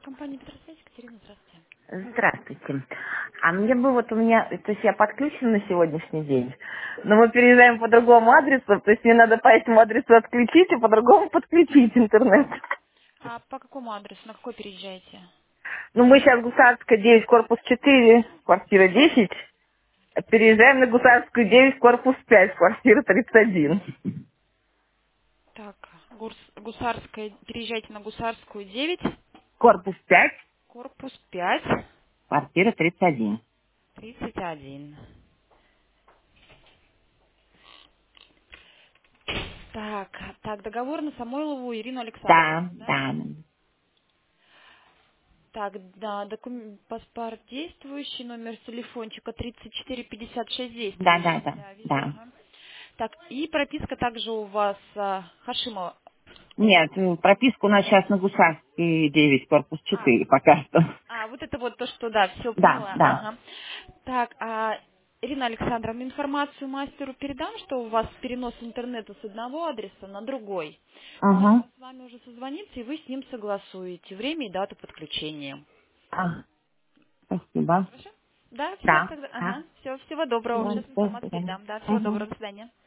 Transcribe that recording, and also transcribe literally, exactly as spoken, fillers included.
Компания Петросвязь, Екатерина, здравствуйте. Здравствуйте. А мне бы вот у меня, то есть я подключена на сегодняшний день, но мы переезжаем по другому адресу, то есть мне надо по этому адресу отключить и по другому подключить интернет. А по какому адресу, на какой переезжаете? Ну, мы сейчас Гусарская девять, корпус четыре, квартира десять, а переезжаем на Гусарскую девять, корпус пять, квартира тридцать один. Так, Гурс- Гусарская, переезжайте на Гусарскую девять, Корпус пять, корпус пять, квартира тридцать один. тридцать один. Так, так, договор на Самойлову Ирину Да, Александровну, да? да. Так, да, докум... паспорт действующий, номер телефончика тридцать четыре пятьдесят шесть Да, да, действующий, да, да, вижу, да. ага. Так, и прописка также у вас а, Хашимова. Нет, м, прописка у нас сейчас на Гусарской девять, корпус А, четыре пока что. А, вот это вот то, что, да, все Да, поняла. да. Ага. Так, а, Ирина Александровна, информацию мастеру передам, что у вас перенос интернета с одного адреса на другой. Ага. Мастер с вами уже созвонится, и вы с ним согласуете время и дату подключения. А, спасибо. Хорошо? Да, все Да, тогда. да. Ага. Все, всего доброго. Всего, Сейчас до информацию свидания. передам. Да, всего Мгм. доброго. До свидания.